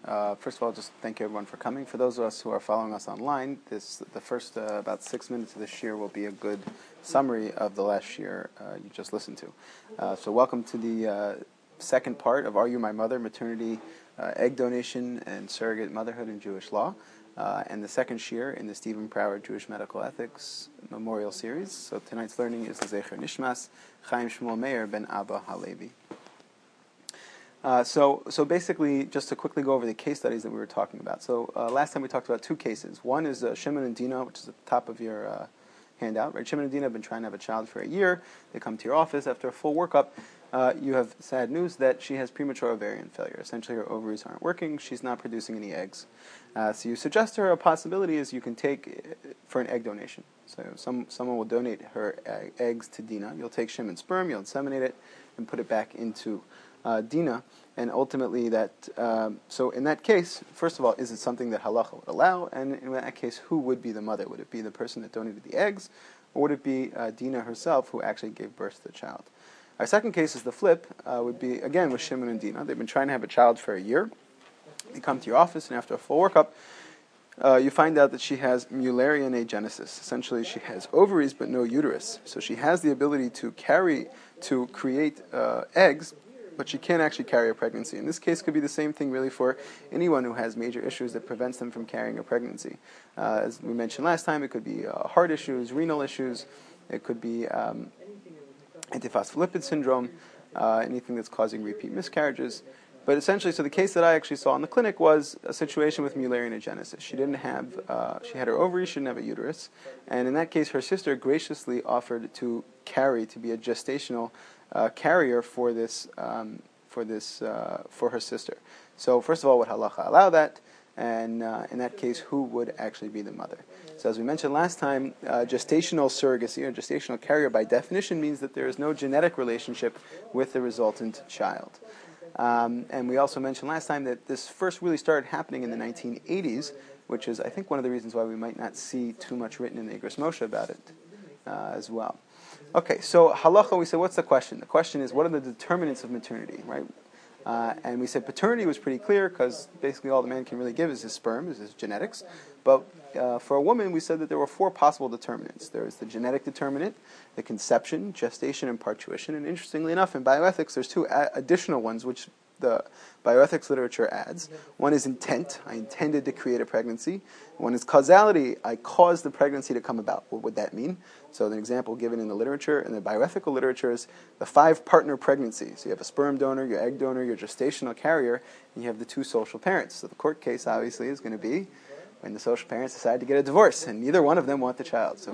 First of all, just thank you everyone for coming. For those of us who are following us online, the first about 6 minutes of this shir will be a good summary of the last shir you just listened to. So welcome to the second part of Are You My Mother? Maternity, Egg Donation, and Surrogate Motherhood in Jewish Law. And the second shir in the Stephen Prower Jewish Medical Ethics Memorial Series. So tonight's learning is L'Zecher Nishmas, Chaim Shmuel Meir ben Abba Halevi. So basically, just to quickly go over the case studies that we were talking about. So last time we talked about two cases. One is Shimon and Dina, which is at the top of your handout. Right? Shimon and Dina have been trying to have a child for a year. They come to your office after a full workup. You have sad news that she has premature ovarian failure. Essentially, her ovaries aren't working. She's not producing any eggs. So you suggest to her a possibility is you can take for an egg donation. So someone will donate her eggs to Dina. You'll take Shimon's sperm, you'll inseminate it, and put it back into Dina, and ultimately that, so in that case, first of all, is it something that halacha would allow? And in that case, who would be the mother? Would it be the person that donated the eggs, or would it be Dina herself who actually gave birth to the child? Our second case is the flip, would be, again, with Shimon and Dina. They've been trying to have a child for a year. They come to your office, and after a full workup, you find out that she has Mullerian agenesis. Essentially, she has ovaries but no uterus. So she has the ability to create eggs, but she can't actually carry a pregnancy. In this case, could be the same thing really for anyone who has major issues that prevents them from carrying a pregnancy. As we mentioned last time, it could be heart issues, renal issues, it could be antiphospholipid syndrome, anything that's causing repeat miscarriages. But essentially, so the case that I actually saw in the clinic was a situation with Mullerian agenesis. She didn't have, she had her ovaries, she didn't have a uterus, and in that case, her sister graciously offered to be a gestational carrier for her sister. So first of all, would halacha allow that? And in that case, who would actually be the mother? So as we mentioned last time, gestational surrogacy or gestational carrier by definition means that there is no genetic relationship with the resultant child. And we also mentioned last time that this first really started happening in the 1980s, which is, I think, one of the reasons why we might not see too much written in the Igros Moshe about it as well. Okay, so halacha, we said, what's the question? The question is, what are the determinants of maternity, right? And we said paternity was pretty clear because basically all the man can really give is his sperm, is his genetics. But for a woman, we said that there were four possible determinants. There is the genetic determinant, the conception, gestation, and parturition. And interestingly enough, in bioethics, there's two additional ones which the bioethics literature adds. One is intent. I intended to create a pregnancy. One is causality. I caused the pregnancy to come about. What would that mean? So an example given in the literature, in the bioethical literature, is the 5-partner pregnancy. So you have a sperm donor, your egg donor, your gestational carrier, and you have the 2 social parents. So the court case, obviously, is going to be when the social parents decide to get a divorce, and neither one of them want the child. So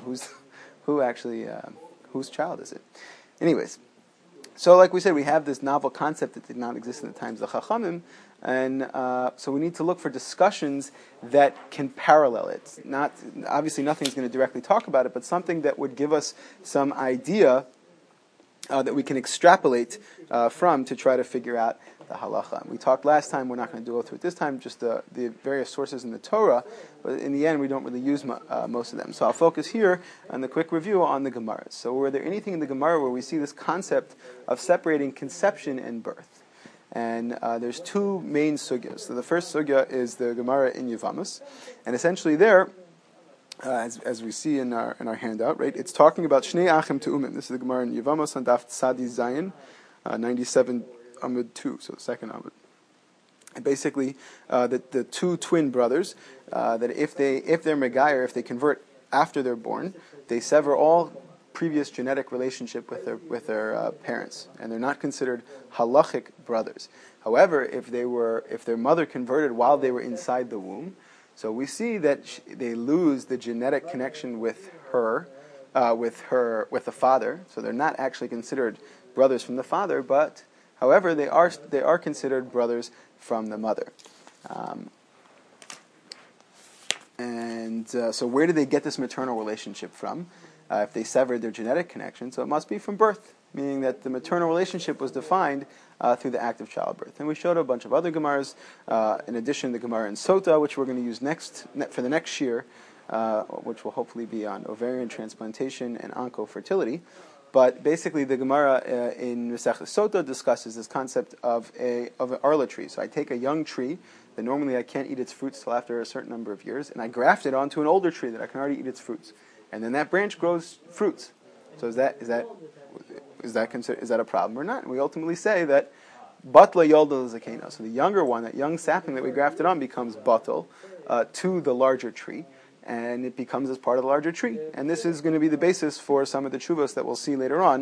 whose child is it? Anyways, so like we said, we have this novel concept that did not exist in the times of the Chachamim, and so we need to look for discussions that can parallel it. Not obviously, nothing's going to directly talk about it, but something that would give us some idea that we can extrapolate from to try to figure out the halacha. We talked last time, we're not going to go through it this time, just the various sources in the Torah, but in the end we don't really use most of them. So I'll focus here on the quick review on the Gemaras. So were there anything in the Gemara where we see this concept of separating conception and birth? And there's 2 main sugyas. So the first sugya is the Gemara in Yevamos, and essentially there, as we see in our handout, right, it's talking about Shnei Achim Te'umim. This is the Gemara in Yevamos on Daf Tzadi Zayin, 97 Amud 2, so the second Amud. And basically, the 2 twin brothers, that if they're Megayer, if they convert after they're born, they sever all previous genetic relationship with their parents, and they're not considered halachic brothers. However, if their mother converted while they were inside the womb, so we see that they lose the genetic connection with the father. So they're not actually considered brothers from the father, but however they are considered brothers from the mother. So where do they get this maternal relationship from? If they severed their genetic connection, so it must be from birth, meaning that the maternal relationship was defined through the act of childbirth. And we showed a bunch of other Gemaras, in addition to the Gemara in Sota, which we're going to use for the next year, which will hopefully be on ovarian transplantation and oncofertility. But basically, the Gemara in Masechta Sota discusses this concept of an arla tree. So I take a young tree that normally I can't eat its fruits till after a certain number of years, and I graft it onto an older tree that I can already eat its fruits, and then that branch grows fruits. So is that a problem or not? And we ultimately say that batla yoldel zakena. So the younger one, that young sapling that we grafted on, becomes batal to the larger tree, and it becomes as part of the larger tree. And this is going to be the basis for some of the tshuvos that we'll see later on,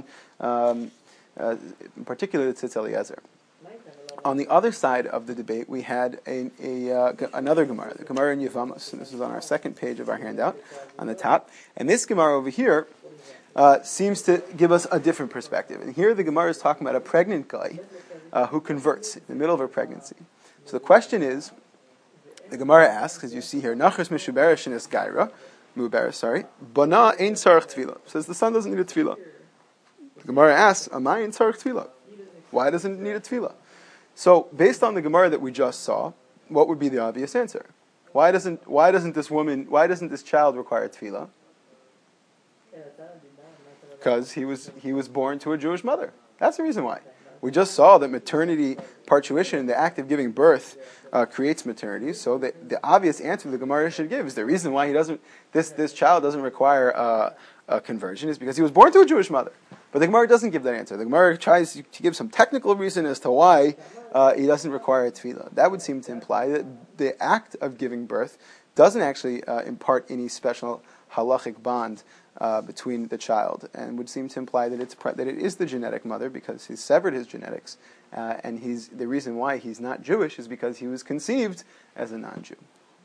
in particular the Tzitz Eliezer. On the other side of the debate, we had another Gemara, the Gemara in Yevamos, and this is on our second page of our handout, on the top. And this Gemara over here seems to give us a different perspective. And here the Gemara is talking about a pregnant guy who converts in the middle of her pregnancy. So the question is, the Gemara asks, as you see here, Nachas Mishuberesh in Esgaira, Bana ein tzarich tefillah. Says the son doesn't need a tefillah. The Gemara asks, Amai ein tzarich tefillah? Why doesn't it need a tefillah? So, based on the Gemara that we just saw, what would be the obvious answer? Why doesn't this child require tefillah? Because he was born to a Jewish mother. That's the reason why. We just saw that maternity parturition, the act of giving birth, creates maternity. So the obvious answer the Gemara should give is the reason why this child doesn't require a conversion is because he was born to a Jewish mother. But the Gemara doesn't give that answer. The Gemara tries to give some technical reason as to why he doesn't require a tefillah. That would seem to imply that the act of giving birth doesn't actually impart any special halachic bond between the child, and would seem to imply that it is the genetic mother because he's severed his genetics, and the reason why he's not Jewish is because he was conceived as a non-Jew.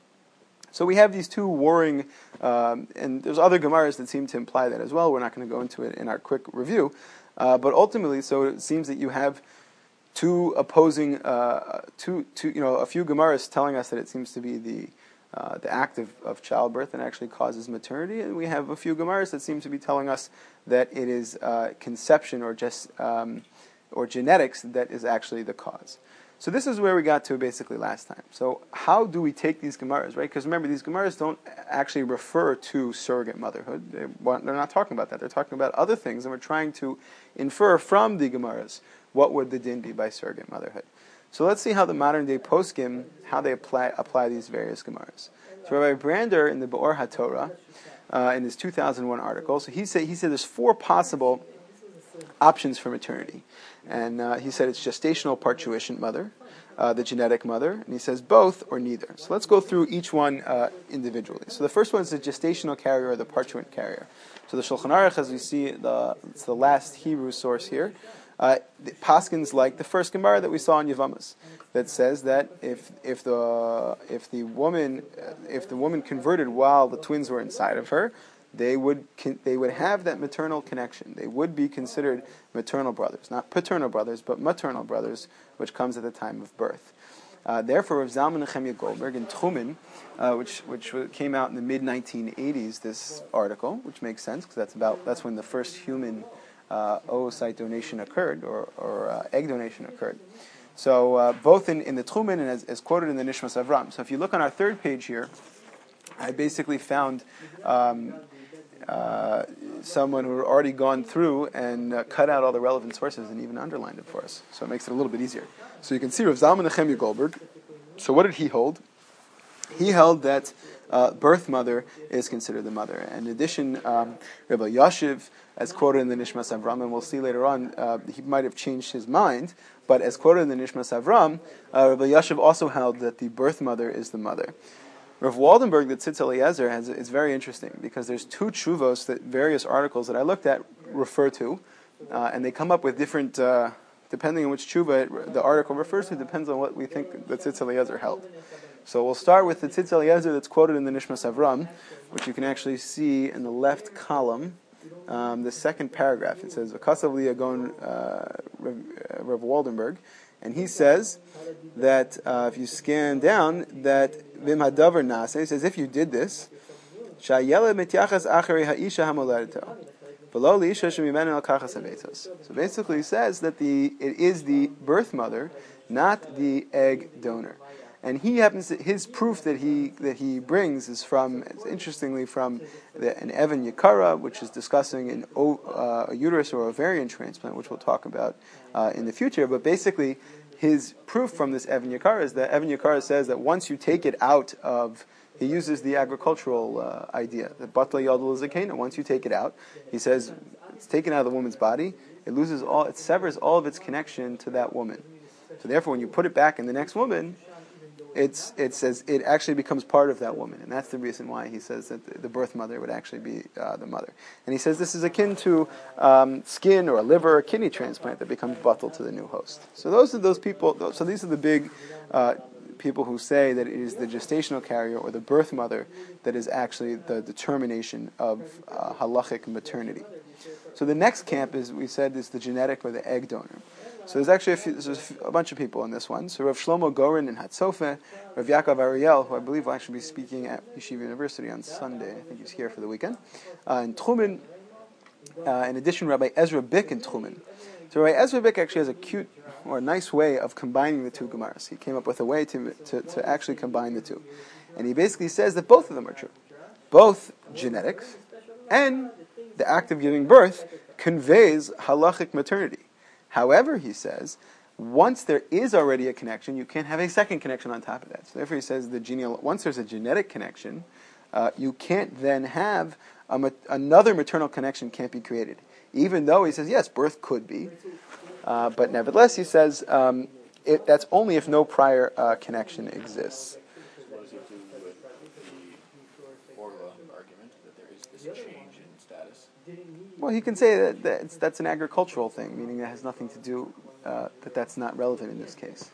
So we have these two warring, and there's other Gemaras that seem to imply that as well. We're not going to go into it in our quick review, but ultimately, so it seems that you have two opposing, a few Gemaras telling us that it seems to be the act of childbirth and actually causes maternity, and we have a few Gemaras that seem to be telling us that it is conception or just or genetics that is actually the cause. So this is where we got to basically last time. So how do we take these Gemaras, right? Because remember, these Gemaras don't actually refer to surrogate motherhood. They're not talking about that. They're talking about other things, and we're trying to infer from the Gemaras what would the din be by surrogate motherhood. So let's see how the modern day poskim, how they apply these various Gemaras. So Rabbi Brander in the Be'or HaTorah, in his 2001 article, so he said there's four possible options for maternity. And he said it's gestational parturition mother, the genetic mother, and he says both or neither. So let's go through each one individually. So the first one is the gestational carrier or the parturition carrier. So the Shulchan Aruch, as we see, it's the last Hebrew source here, paskins like the first Gemara that we saw in Yevamos, that says that if the woman converted while the twins were inside of her, they would have that maternal connection. They would be considered maternal brothers, not paternal brothers, but maternal brothers, which comes at the time of birth. Therefore, Rav Zalman Nechemia Goldberg in Tchumen, which came out in the mid 1980s, this article, which makes sense because that's when the first human oocyte donation occurred, or egg donation occurred. So both in the Tchumen and as quoted in the Nishmas Avram. So if you look on our third page here, I basically found someone who had already gone through and cut out all the relevant sources and even underlined it for us. So it makes it a little bit easier. So you can see Rav Zalman Nechemia Goldberg. So what did he hold? He held that birth mother is considered the mother. And in addition, Rabbi Yashiv, as quoted in the Nishmas Avram, and we'll see later on, he might have changed his mind, but as quoted in the Nishmas Avram, Rabbi Yashiv also held that the birth mother is the mother. Rav Waldenberg, the Tzitz Eliezer, is very interesting because there's two tshuvos that various articles that I looked at refer to, and they come up with different, depending on which tshuva the article refers to, depends on what we think the Tzitz Eliezer held. So we'll start with the Tzitz Eliezer that's quoted in the Nishmas Avram, which you can actually see in the left column, the second paragraph. It says, V'kasav li Yagon Rav Waldenberg, and he says that if you scan down, that Vim Hadavar Nase, he says, if you did this, Shayela Mityachas Acharei Ha'isha Hamoledeto. So basically he says that it is the birth mother, not the egg donor. And he happens to, his proof that he brings is from, interestingly, from an Evan Yakara, which is discussing a uterus or ovarian transplant, which we'll talk about in the future. But basically, his proof from this Evan Yakara is that Evan Yakara says that once you take it out of, he uses the agricultural idea, the batla yadul zakena. Once you take it out, he says it's taken out of the woman's body, it severs all of its connection to that woman. So therefore, when you put it back in the next woman, it says it actually becomes part of that woman, and that's the reason why he says that the birth mother would actually be the mother. And he says this is akin to skin or a liver or kidney transplant that becomes batal to the new host. So those people. So these are the big people who say that it is the gestational carrier or the birth mother that is actually the determination of halachic maternity. So the next camp is, we said, is the genetic or the egg donor. So there's actually a bunch of people in this one. So Rav Shlomo Goren in Hatzofe, Rav Yaakov Ariel, who I believe will actually be speaking at Yeshiva University on Sunday. I think he's here for the weekend. In Tchumen, in addition, Rabbi Ezra Bick in Tchumen. So Rabbi Ezra Bick actually has a cute or a nice way of combining the two Gemaras. He came up with a way to actually combine the two. And he basically says that both of them are true. Both genetics and the act of giving birth conveys halachic maternity. However, he says, once there is already a connection, you can't have a second connection on top of that. So therefore he says once there's a genetic connection, you can't then have another maternal connection can't be created. Even though he says, yes, birth could be. But nevertheless, he says, that's only if no prior connection exists. What does it do with the Orla argument that there is this change in status? Well, he can say that that's an agricultural thing, meaning that has nothing to do, that's not relevant in this case.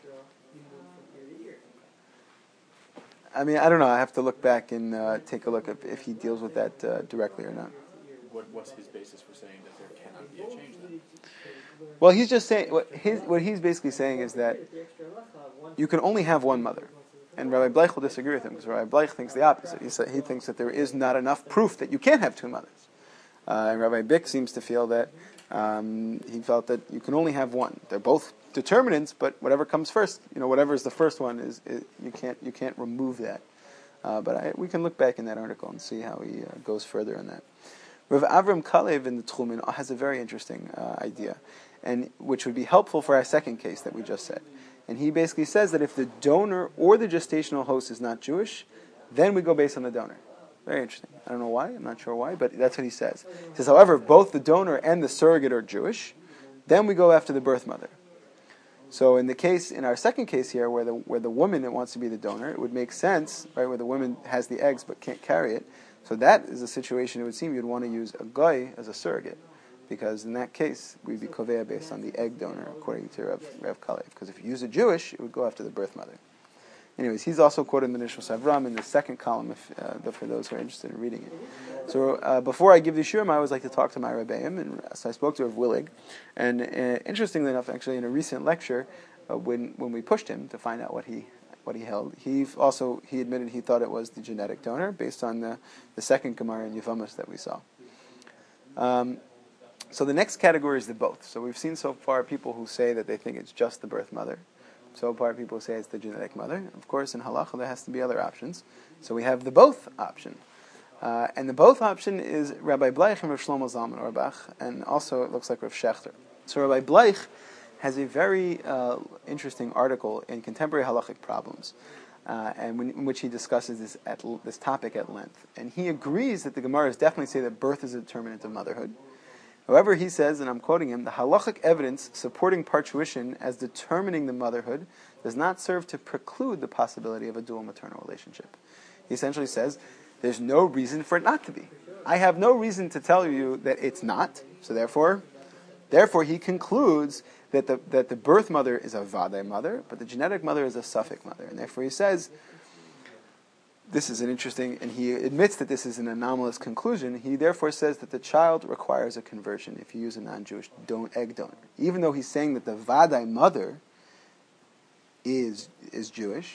I mean, I don't know. I have to look back and take a look if he deals with that directly or not. What's his basis for saying that there cannot be a change then? Well, he's just saying, what he's basically saying is that you can only have one mother. And Rabbi Bleich will disagree with him, because Rabbi Bleich thinks the opposite. He thinks that there is not enough proof that you can't have two mothers. And Rabbi Bick seems to feel that he felt that you can only have one. They're both determinants, but whatever comes first, whatever is the first one is you can't remove that. But we can look back in that article and see how he goes further on that. Rav Avram Kalev in the Tchumen has a very interesting idea, and which would be helpful for our second case that we just said. And he basically says that if the donor or the gestational host is not Jewish, then we go based on the donor. Very interesting. I don't know why. I'm not sure why, but that's what he says. He says, however, if both the donor and the surrogate are Jewish, then we go after the birth mother. So in our second case here, where the woman wants to be the donor, it would make sense, right, where the woman has the eggs but can't carry it. So that is a situation, it would seem, you'd want to use a guy as a surrogate, because in that case, we'd be kovea based on the egg donor, according to Rav Kalev. Because if you use a Jewish, it would go after the birth mother. Anyways, he's also quoted in the Nishos Avram in the second column, for those who are interested in reading it. So before I give the shiurim, I always like to talk to my Rebbeim, and so I spoke to Rav Willig. And interestingly enough, actually in a recent lecture, when we pushed him to find out what he held, he admitted he thought it was the genetic donor based on the second Gemara in Yevamos that we saw. So the next category is the both. So we've seen so far people who say that they think it's just the birth mother. So far people say it's the genetic mother. Of course, in halacha there has to be other options. So we have the both option. And the both option is Rabbi Bleich and Rav Shlomo Zalman Auerbach, and also it looks like Rav Shechter. So Rabbi Bleich has a very interesting article in Contemporary Halachic Problems, in which he discusses this topic at length. And he agrees that the Gemaras definitely say that birth is a determinant of motherhood. However, he says, and I'm quoting him, the halachic evidence supporting parturition as determining the motherhood does not serve to preclude the possibility of a dual maternal relationship. He essentially says, there's no reason for it not to be. I have no reason to tell you that it's not, so therefore he concludes that the birth mother is a vadai mother, but the genetic mother is a suffix mother. And therefore he says, this is an interesting, and he admits that this is an anomalous conclusion. He therefore says that the child requires a conversion if you use a non-Jewish egg donor. Even though he's saying that the vadai mother is Jewish,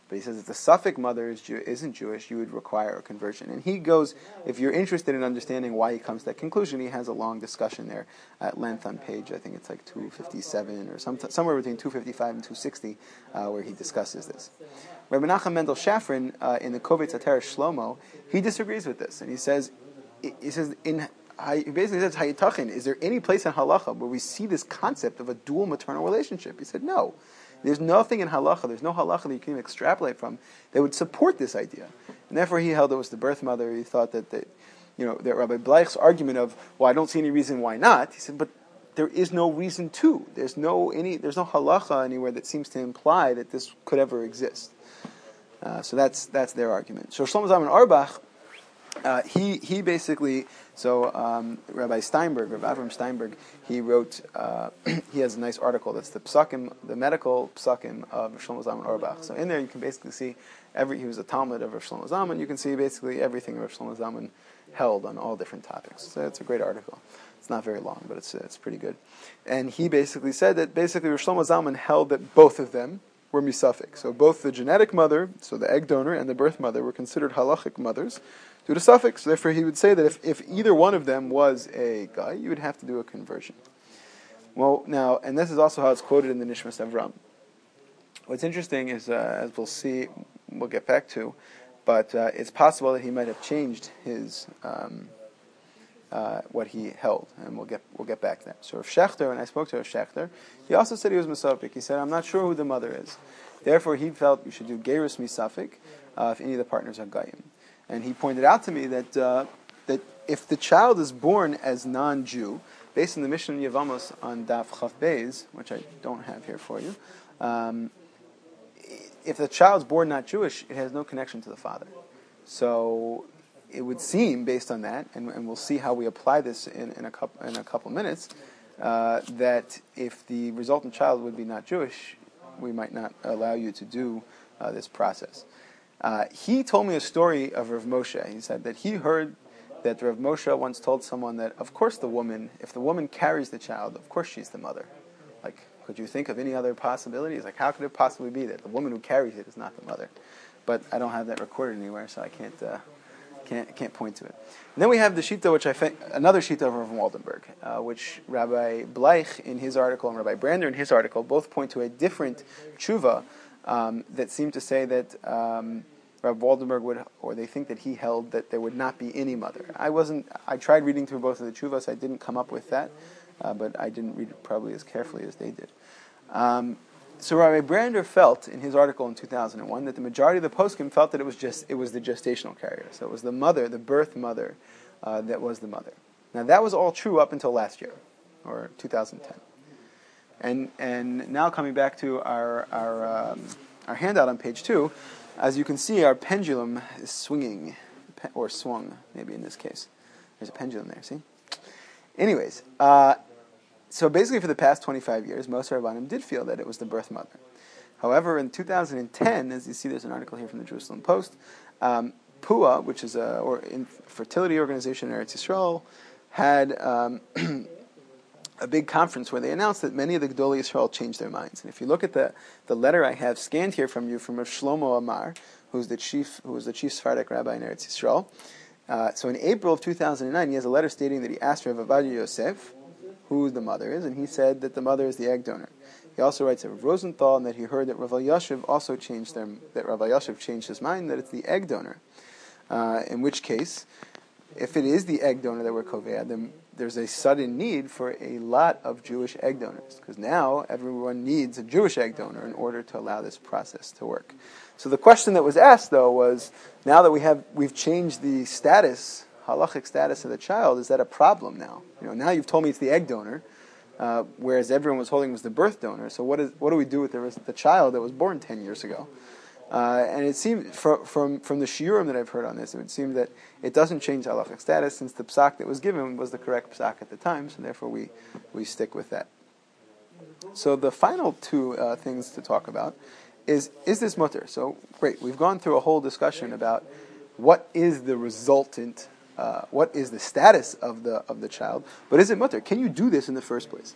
But he says if the Suffolk mother isn't Jewish, you would require a conversion. And he goes, if you're interested in understanding why he comes to that conclusion, he has a long discussion there at length on page, I think it's like 257 or somewhere between 255 and 260, where he discusses this. Rabbi Menachem Mendel Shafrin, in the Kovetz Ateres Shlomo, he disagrees with this, and he says, he basically says, Hayitachin, is there any place in halacha where we see this concept of a dual maternal relationship? He said, no. There's nothing in halacha, there's no halacha that you can even extrapolate from that would support this idea. And therefore he held it was the birth mother. He thought that that Rabbi Bleich's argument of, well, I don't see any reason why not. He said, but there is no reason to. There's no halacha anywhere that seems to imply that this could ever exist. So that's their argument. So Shlomo Zalman Auerbach, he basically, Rabbi Steinberg, Rabbi Avram Steinberg, he wrote, he has a nice article that's the psakim, the medical psakim of Shlomo Zalman Auerbach. So in there you can basically see he was a Talmud of Rav Shlomo Zalman. You can see basically everything Rav Shlomo Zalman held on all different topics. So it's a great article. It's not very long, but it's pretty good. And he basically said that basically Rav Shlomo Zalman held that both of them were misafik. So both the genetic mother, so the egg donor, and the birth mother were considered halachic mothers due to suffix. So therefore he would say that if either one of them was a guy, you would have to do a conversion. Well, now, and this is also how it's quoted in the Nishmas Avram. What's interesting is, as we'll see, we'll get back to, but it's possible that he might have changed his what he held, and we'll get back to that. So Rav Shechter, when I spoke to Rav Shechter, he also said he was misafik. He said, I'm not sure who the mother is. Therefore, he felt you should do gerus misafik if any of the partners are goyim. And he pointed out to me that that if the child is born as non-Jew, based on the Mishnah Yevamos on Daf Chav Beis, which I don't have here for you, if the child's born not Jewish, it has no connection to the father. So it would seem, based on that, and we'll see how we apply this in a couple minutes, that if the resultant child would be not Jewish, we might not allow you to do this process. He told me a story of Rav Moshe. He said that he heard that Rav Moshe once told someone that, of course if the woman carries the child, of course she's the mother. Like, could you think of any other possibilities? Like, how could it possibly be that the woman who carries it is not the mother? But I don't have that recorded anywhere, so I can't point to it. And then we have the shita, which I think another shita of Rav Waldenberg, which Rabbi Bleich in his article and Rabbi Brander in his article both point to a different tshuva that seem to say that Rabbi Waldenberg would, or they think that he held that there would not be any mother. I tried reading through both of the tshuvas. I didn't come up with that, but I didn't read it probably as carefully as they did. So Rabbi Brander felt in his article in 2001 that the majority of the poskim felt that it was the gestational carrier. So it was the mother, the birth mother, that was the mother. Now that was all true up until last year, or 2010. And now coming back to our handout on page 2, as you can see, our pendulum is swinging, or swung, maybe in this case. There's a pendulum there, see? Anyways, so basically for the past 25 years, most Rabbanim did feel that it was the birth mother. However, in 2010, as you see, there's an article here from the Jerusalem Post, PUA, which is a fertility organization in Eretz Yisrael, had a big conference where they announced that many of the Gedolei Yisrael changed their minds. And if you look at the letter I have scanned here from you from Rav Shlomo Amar, who was the chief Sephardic rabbi in Eretz Yisrael. So in April of 2009, he has a letter stating that he asked Rav Avadia Yosef who the mother is, and he said that the mother is the egg donor. He also writes of Rosenthal, and that he heard that Rav Elyashiv also changed his mind, that it's the egg donor. In which case, if it is the egg donor that we're kovea, then there's a sudden need for a lot of Jewish egg donors, because now everyone needs a Jewish egg donor in order to allow this process to work. So the question that was asked, though, was, now that we've changed the status, halachic status of the child, is that a problem now? Now you've told me it's the egg donor, whereas everyone was holding was the birth donor. So what do we do with the child that was born 10 years ago? And it seemed, from the shiurim that I've heard on this, it would seem that it doesn't change halachic status, since the psak that was given was the correct psak at the time, so therefore we stick with that. So the final two things to talk about is this mutter? So great, we've gone through a whole discussion about what is the resultant, what is the status of the child, but is it mutter? Can you do this in the first place?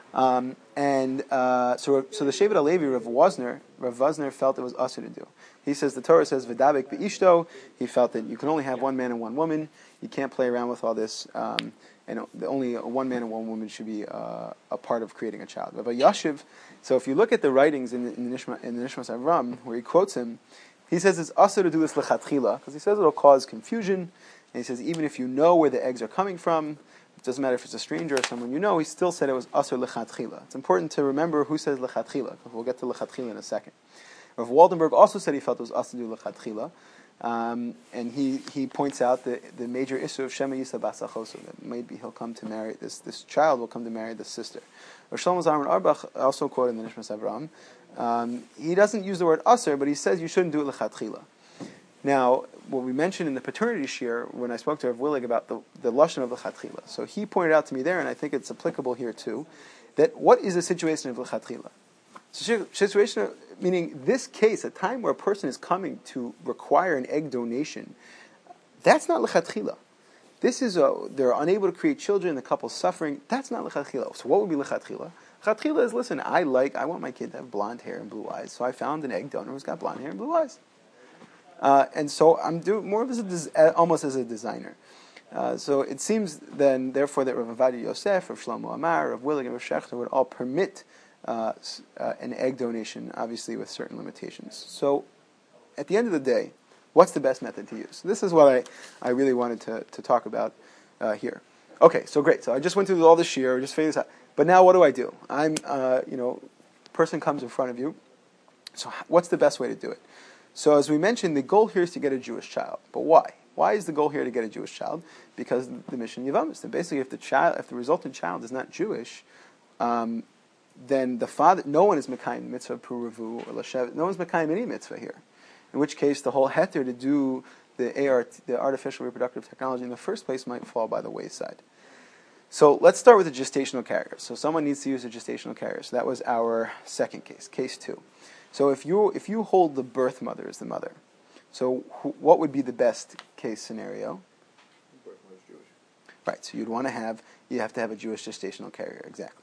So the Shevet HaLevi, Rav Wosner felt it was usher to do. He says the Torah says v'dabek be'ishto. He felt that you can only have one man and one woman. You can't play around with all this, and only one man and one woman should be a part of creating a child. Rav Yashiv. So if you look at the writings in the Nishmas Avram, where he quotes him, he says it's usher to do this lechatchila because he says it'll cause confusion. And he says even if you know where the eggs are coming from, it doesn't matter if it's a stranger or someone you know, he still said it was asur lechatchila. It's important to remember who says lechatchila, because we'll get to lechatchila in a second. Rav Waldenberg also said he felt it was asur to do lechatchila, and he points out the major issue of Shema Yisa Basachosu, that maybe he'll come to marry, this child will come to marry this sister. Rav Shlomo Zalman Auerbach, also quoted in the Nishmas Avram, he doesn't use the word asur, but he says you shouldn't do it lechatchila. Now, what we mentioned in the paternity shir, when I spoke to Rav Willig about the lashon of lechatchila, so he pointed out to me there, and I think it's applicable here too, that what is the situation of lechatchila? So situation, meaning this case, a time where a person is coming to require an egg donation, that's not lechatchila. This is they're unable to create children, the couple's suffering. That's not lechatchila. So what would be lechatchila? Lechatchila is, listen, I want my kid to have blonde hair and blue eyes, so I found an egg donor who's got blonde hair and blue eyes. And so I'm doing more of this almost as a designer. So it seems then, therefore, that Rav Ovadia Yosef, Rav Shlomo Amar, Rav Willig, and Rav Shechter would all permit an egg donation, obviously with certain limitations. So at the end of the day, what's the best method to use? So this is what I really wanted to talk about here. Okay, so great. So I just went through all this year, just figured this out. But now what do I do? Person comes in front of you. So what's the best way to do it? So as we mentioned, the goal here is to get a Jewish child. But why? Why is the goal here to get a Jewish child? Because the mission Yevamos. And basically, if the resultant child is not Jewish, then the father, no one is Mekayim mitzvah puravu or lashev. No one's Mekayim any mitzvah here. In which case, the whole heter to do the artificial reproductive technology in the first place might fall by the wayside. So let's start with a gestational carrier. So someone needs to use a gestational carrier. So that was our second case, case 2. So if you hold the birth mother as the mother, so what would be the best case scenario? Birth mother's Jewish. Right. So you have to have a Jewish gestational carrier, exactly.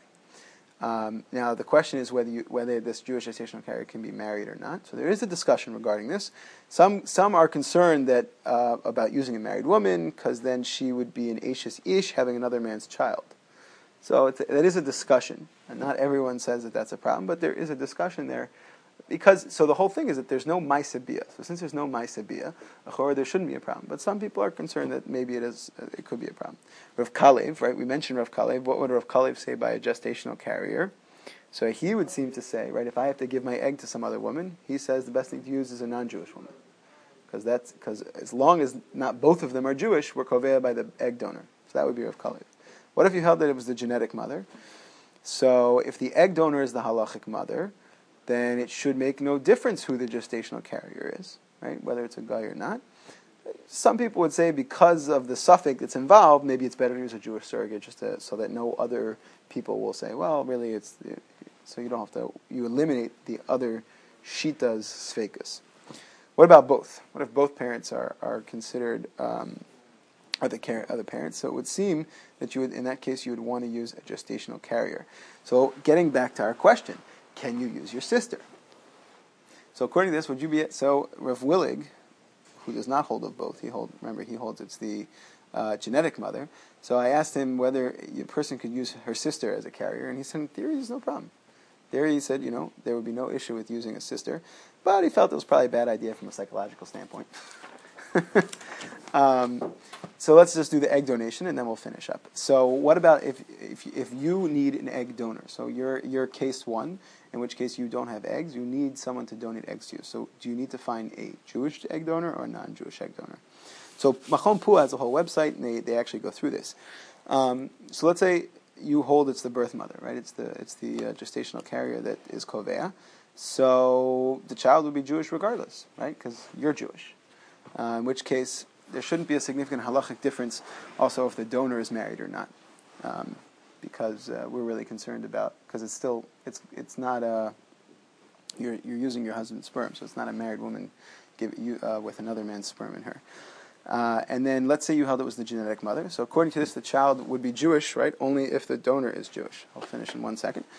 Now the question is whether this Jewish gestational carrier can be married or not. So there is a discussion regarding this. Some are concerned that about using a married woman because then she would be an Ashes Ish having another man's child. So that is a discussion, and not everyone says that that's a problem, but there is a discussion there. So the whole thing is that there's no Maisa Bia. So since there's no Maisa Bia, there shouldn't be a problem. But some people are concerned that maybe it could be a problem. Rav Kalev, right? We mentioned Rav Kalev. What would Rav Kalev say by a gestational carrier? So he would seem to say, right, if I have to give my egg to some other woman, he says the best thing to use is a non-Jewish woman. Because as long as not both of them are Jewish, we're koveya by the egg donor. So that would be Rav Kalev. What if you held that it was the genetic mother? So if the egg donor is the halachic mother, then it should make no difference who the gestational carrier is, right? Whether it's a guy or not. Some people would say because of the suffix that's involved, maybe it's better to use a Jewish surrogate so that no other people will say, well, really so you don't have to, you eliminate the other shita's sfekas. What about both? What if both parents are considered, are the parents? So it would seem that in that case, you would want to use a gestational carrier. So getting back to our question, can you use your sister? So according to this, would you be... So Rav Willig, who does not hold of both, he holds it's the genetic mother. So I asked him whether a person could use her sister as a carrier, and he said, in theory, there's no problem. In theory, he said, there would be no issue with using a sister, but he felt it was probably a bad idea from a psychological standpoint. So let's just do the egg donation, and then we'll finish up. So what about if you need an egg donor? So you're case 1, in which case you don't have eggs. You need someone to donate eggs to you. So do you need to find a Jewish egg donor or a non-Jewish egg donor? So Machon Pua has a whole website, and they actually go through this. So let's say you hold it's the birth mother, right? It's the gestational carrier that is koveya. So the child would be Jewish regardless, right? Because you're Jewish. In which case, there shouldn't be a significant halachic difference also if the donor is married or not. Because we're really concerned about, because it's not you're using your husband's sperm, so it's not a married woman with another man's sperm in her. And then let's say you held it was the genetic mother. So according to this, the child would be Jewish, right? Only if the donor is Jewish. I'll finish in 1 second.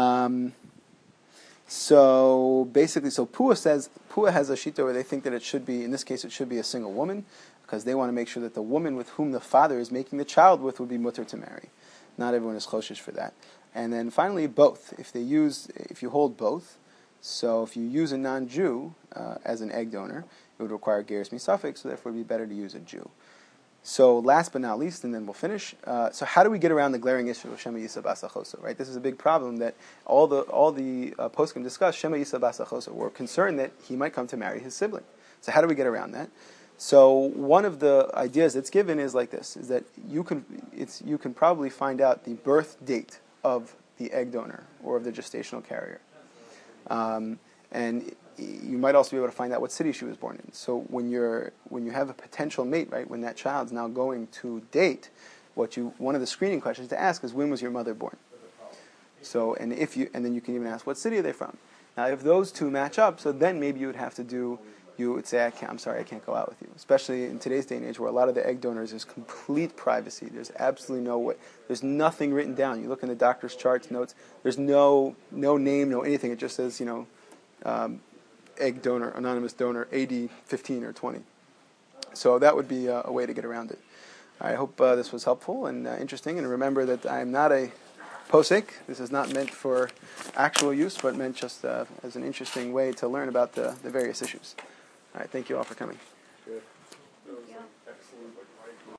So basically, Pua has a shita where they think that it should be, in this case, it should be a single woman, because they want to make sure that the woman with whom the father is making the child with would be mutter to marry. Not everyone is choshish for that. And then finally, both. If you hold both, so if you use a non-Jew as an egg donor, it would require geras misafek, so therefore it would be better to use a Jew. So last but not least, and then we'll finish. So how do we get around the glaring issue of Shema Yisa Bas Achoso? Right, this is a big problem that all the poskim discuss. Shema Yisa Bas Achoso. We're concerned that he might come to marry his sibling. So how do we get around that? So one of the ideas that's given is like this: is that you can probably find out the birth date of the egg donor or of the gestational carrier, and you might also be able to find out what city she was born in. So when you have a potential mate, right, when that child's now going to date, one of the screening questions to ask is, when was your mother born? So and then you can even ask, what city are they from? Now if those two match up, so then maybe you would say, I'm sorry, I can't go out with you. Especially in today's day and age, where a lot of the egg donors, there's complete privacy. There's absolutely no way. There's nothing written down. You look in the doctor's charts, notes. There's no name, no anything. It just says, egg donor, anonymous donor, AD 15 or 20. So that would be a way to get around it. I hope this was helpful and interesting. And remember that I am not a posek. This is not meant for actual use, but meant just as an interesting way to learn about the various issues. All right, thank you all for coming. Good.